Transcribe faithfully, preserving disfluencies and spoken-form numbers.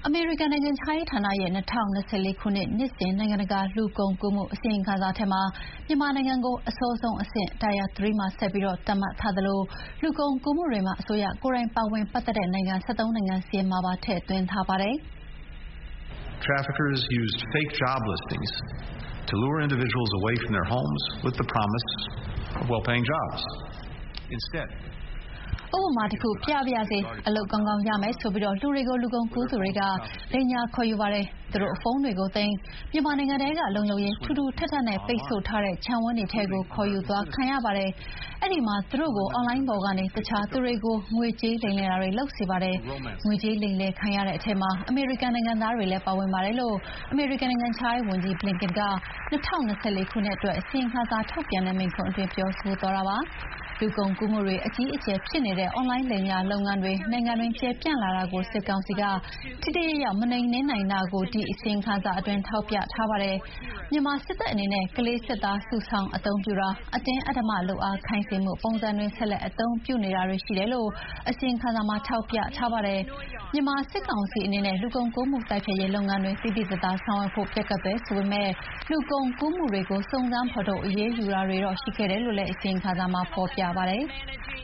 အမေရိကန်နိုင်ငံခြားရေးဌာနရဲ့၂၀၂၄ခုနှစ်နှစ်စဉ်နိုင်ငံတကာလူကုန်ကူးမှုအစီရင်ခံစာထဲမှာမြန်မာနိုင်ငံကိုအဆိုးဆုံးအဆင့် Tier 3 မှာဆက်ပြီးသတ်မှတ်ထားသလိုလူကုန်ကူးမှုတွေမှာအစိုးရကိုယ်တိုင်ပါဝင်ပတ်သက်တဲ့နိုင်ငံ၁၃နိုင်ငံစာရင်းမှာပါထည့်သွင်းထားပါတယ်။ Traffickers used fake job listings to lure individuals away from their homes with the promise of well-paying jobs. Instead, ဥပမာတစ်ခုပြပါရစေအလုပ်ကောင်းကောင်းရမယ်ဆိုပြီးလူတွေကိုလူကုန်ကူးသူတွေကလိမ်ညာခေါ်ယူပါတယ်။သူတို့ဖုန်းတွေကိုသိမ်းမြန်မာနိုင်ငံထဲကလုံခြုံရေးထူးထူးထပ်ထပ်နဲ့ပိတ်ဆို့ထားတဲ့ခြံဝန်းတွေထဲကိုခေါ်ယူသွားခံရပါတယ်။အဲ့ဒီမှာသူတို့ကိုအွန်လိုင်းပေါ်ကနေတခြားသူတွေကိုငွေကြေးလိမ်လည်တာတွေလုပ်စေပါတယ်။ငွေကြေးလိမ်လည်ခံရတဲ့အထက်မှာအမေရိကန်နိုင်ငံသားတွေလည်းပါဝင်ပါတယ်လို့အမေရိကန်နိုင်ငံခြားရေးဝန်ကြီး Blinken က၂၀၂၄ခုနှစ်အတွက်အစီရင်ခံစာထုတ်ပြန်တဲ့မိန့်ခွန်းအတွင်းပြောဆိုသွားတာပါ။လူကုန်ကူးမှုတွေအကြီးအကျယ်ဖြစ်နေတဲ့အွန်လိုင်းလိမ်ညာလုပ်ငန်းတွေနိုင်ငံတွင်းကျယ်ပြန့်လာတာကိုစစ်ကောင်စီကထိထိရောက်ရောက်မနှိမ်နင်းနိုင်တာကိုဒီအစီရင်ခံစာအတွင်းထောက်ပြထားပါတယ်။မြန်မာစစ်တပ်အနေနဲ့ကလေးစစ်သားစုဆောင်းအသုံးပြုတာအတင်းအဓမ္မလုပ်အားခိုင်းစေမှုပုံစံတွေဆက်လက်အသုံးပြုနေတာတွေရှိတယ်လို့အစီရင်ခံစာမှာထောက်ပြထားပါတယ်။မြန်မာစစ်ကောင်စီအနေနဲ့လူကုန်ကူးမှုတိုက်ဖျက်ရေးလုပ်ငန်းတွေတိတိကျကျဆောင်ရွက်ဖို့ပျက်ကပ်ပဲဆိုပေမဲ့လူကုန်ကူးမှုတွေကိုစုံစမ်းဖော်ထုတ်အရေးယူတာတွေတော့ရှိခဲ့တယ်လို့လည်းအစီရင်ခံစာမှာဖော်ပြပါတယ်။